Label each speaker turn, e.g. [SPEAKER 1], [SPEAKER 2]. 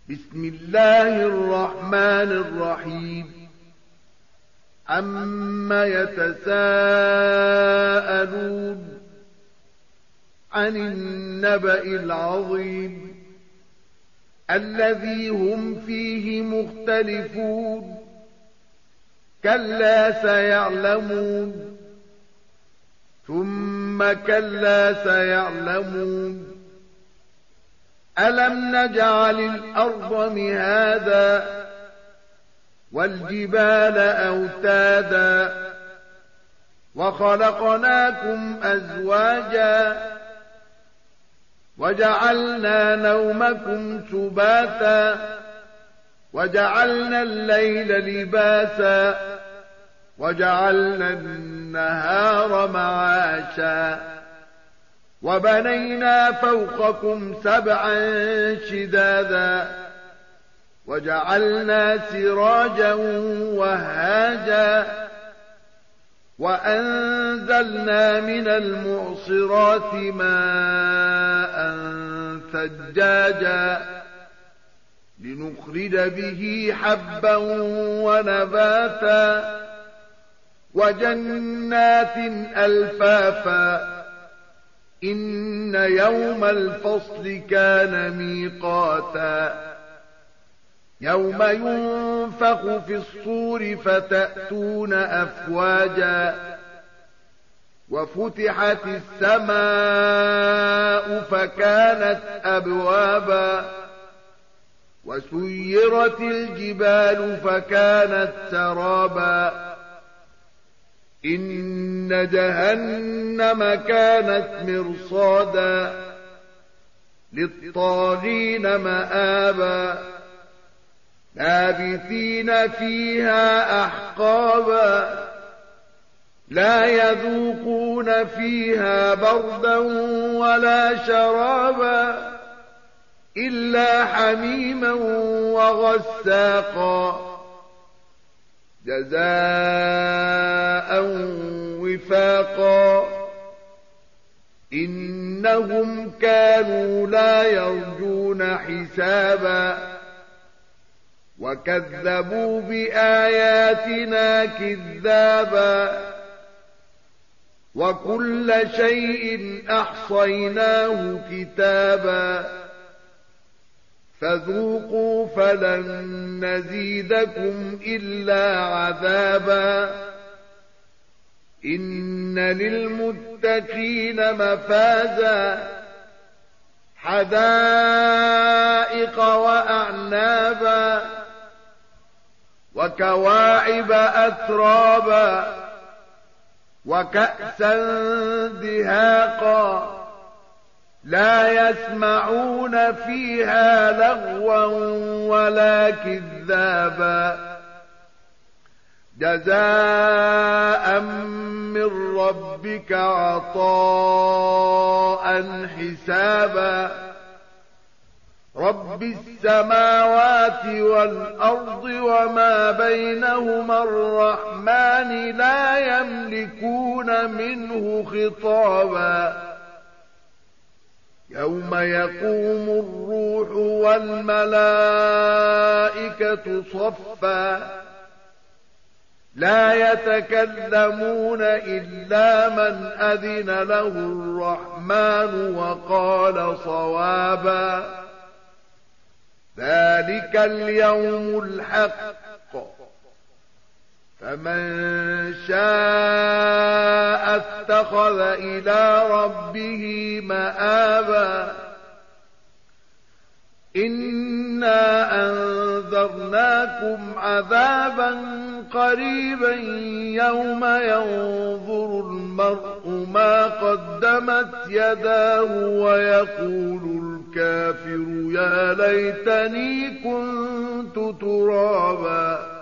[SPEAKER 1] بسم الله الرحمن الرحيم عما يتساءلون عن النبأ العظيم الذي هم فيه مختلفون كلا سيعلمون ثم كلا سيعلمون ألم نجعل الأرض مهادا والجبال أوتادا وخلقناكم أزواجا وجعلنا نومكم سباتا وجعلنا الليل لباسا وجعلنا النهار معاشا وبنينا فوقكم سبعا شدادا وجعلنا سراجا وهاجا وأنزلنا من المعصرات ماء ثجاجا لنخرج به حبا ونباتا وجنات ألفافا إن يوم الفصل كان ميقاتا يوم ينفخ في الصور فتأتون أفواجا وفتحت السماء فكانت أبوابا وسيرت الجبال فكانت سرابا إن جهنم كانت مرصادا للطاغين مآبا لابثين فيها أحقابا لا يذوقون فيها بردا ولا شرابا إلا حميما وغساقا جزاء وفاقا إنهم كانوا لا يرجون حسابا وكذبوا بآياتنا كذابا وكل شيء أحصيناه كتابا فذوقوا فلن نزيدكم إلا عذابا إن للمتقين مفازا حدائق وأعنابا وكواعب أترابا وكأسا دهاقا لا يسمعون فيها لغوا ولا كذابا جزاء من ربك عطاء حسابا رب السماوات والأرض وما بينهما الرحمن لا يملكون منه خطابا يوم يقوم الروح والملائكة صفا لا يتكلمون إلا من أذن له الرحمن وقال صوابا ذلك اليوم الحق فمن شاء اتخذ إلى ربه مآبا إنا أنذرناكم عذابا قريبا يوم ينظر المرء ما قدمت يداه ويقول الكافر يا ليتني كنت ترابا